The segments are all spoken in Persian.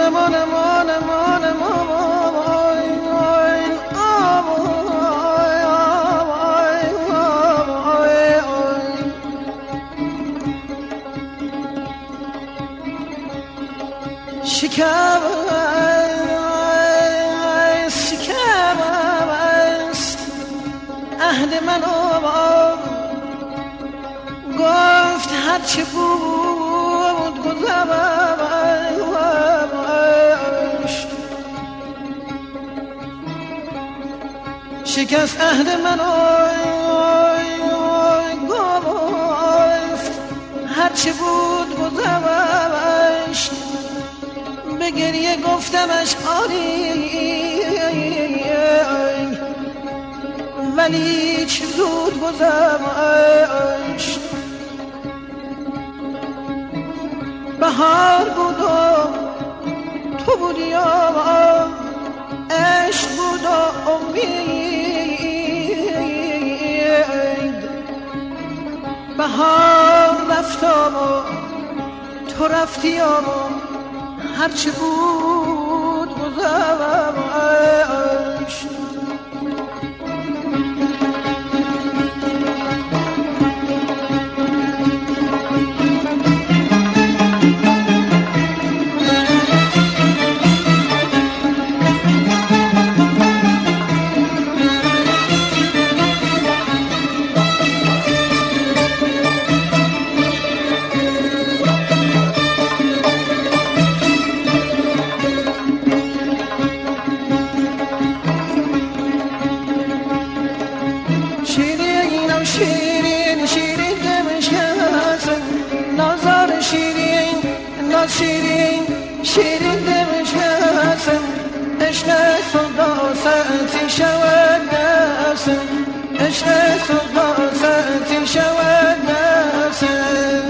شکست عهد منو گفت هرچه بود گذشت. شکست عهد منو گفت هرچه بود گذشت. به گریه گفتمش آری ولی چه زود گذشت. بهار بود و تو بودی و عشق بود و امید. بهار رفت و تو رفتی و هرچی بود گذشت. شیرین شیرین دمش هستم عشق صدا ساعتی شود نفسم عشق صدا ساعتی شود نفسم.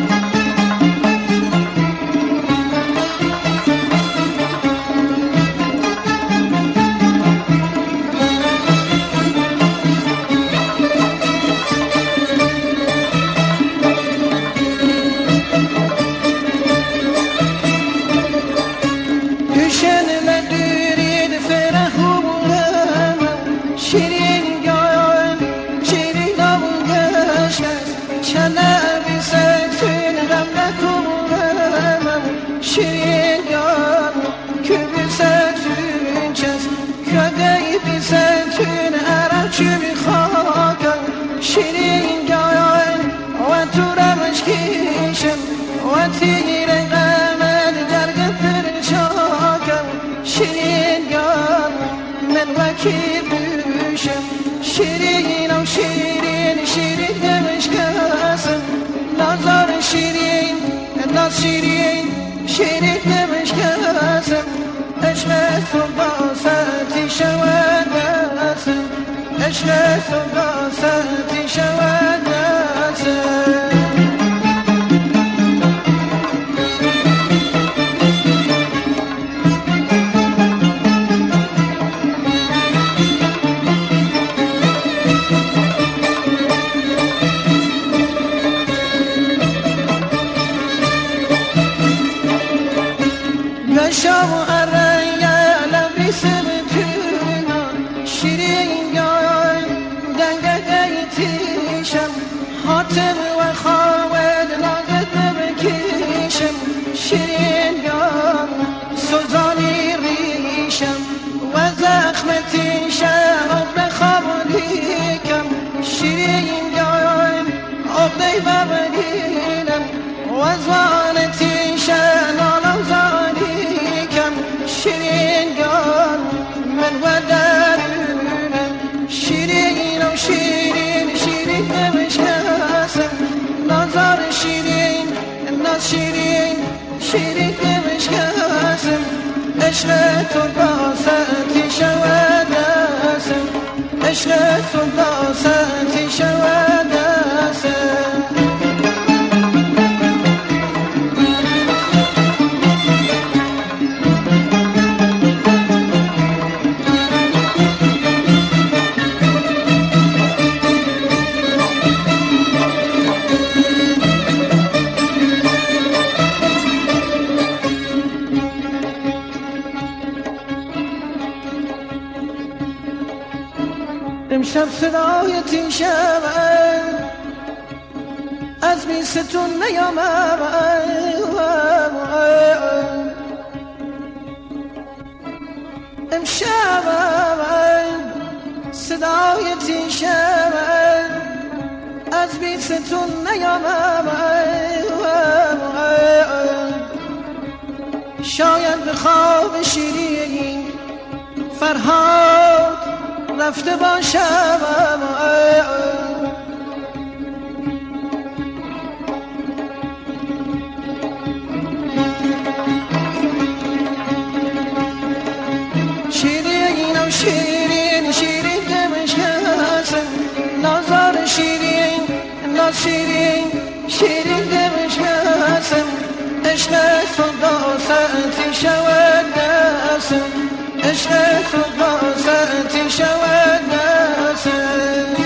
شیرین یار که بیستون چست کدی بیستون عرب چی میخواکم. شیرین یار و تو روش کشم و تیر قمد درگ پرچاکم. شیرین یار من وکی بوشم شیرین و شیرین شیرین دمش کسم نظر شیرین ناز شیرین شیرین دمش کسم عشق صدا ساعتی شود نسم عشق صدا ساعتی شود نسم. شام و عریا لبریسم تونا شیرین یار دنگه تیشم حاتم و خالد نازت بکشم. شیرین یار سوزانی ریشم و زخم تیشم آب خاملیکم. شیرین یار آب ببرینم و زوان تیشم آلو زانی. شیرین یار من و درونم شیرین و شیرین شیرین دمش کسم نظر شیرین ناز شیرین شیرین دمش کسم عشق تو باسطی شود نسم عشق تو باسطی شود نسم. صدایتی شود از بیستون نیامم امشب صدایتی شود از بیستون نیامم شاید به خواب شیرین فرهاد رفته باشم شیرینم شیرین شیرین دمشکسم نازار شیرین ناز شیرین شیرین دمشکسم عشق صداستی شود دستم عشق صداستی شود دستم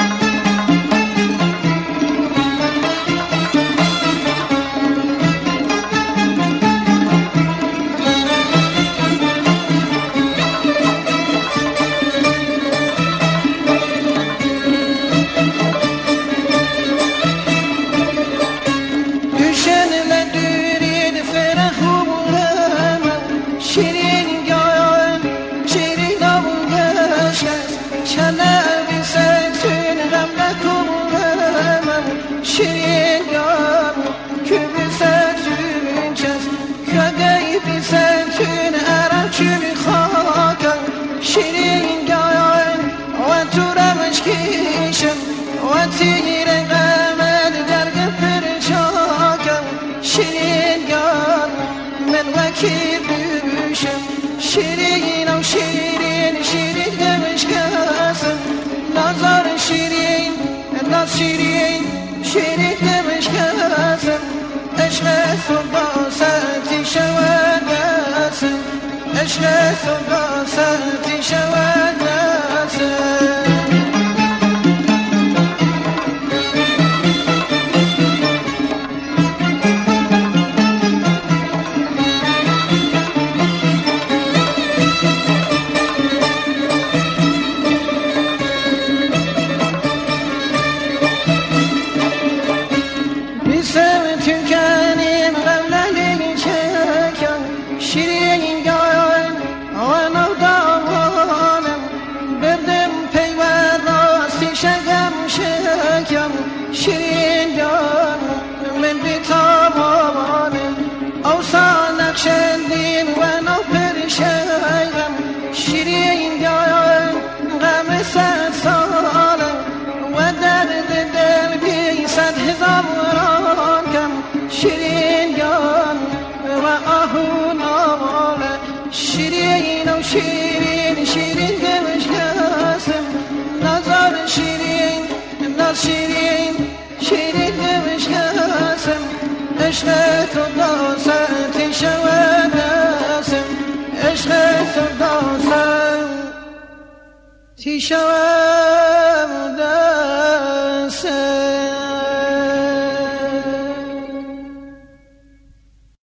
شیرین یار که بیستون چست کدی بیستون عرب چی میخواکم شیرین یار و تو رمش کشم و تیر قمد درگ پرچاکم شیرین یار من وکیل بوشم شیرین و شیرین شیرین دمشکسم نازار شیرین ناز شیرین شیرین دمشکسم عشق صداستی شود دستم عشق صداستی شود دستم شیرین یارم آن دامانم بردم پیوند راستی شگم شکم شیرین یارم من بیتامانم اوسان نقشندین و نوپر شگم شیرین یارم غم صد سالم و درد دل بی 100,000 کم شیرین یارم و آهون آواله شیرین و شیرین شیرین دمشکسم نازار شیرین ناز شیرین شیرین دمشکسم عشق تو داستی شود دستم عشق تو داستی شود دستم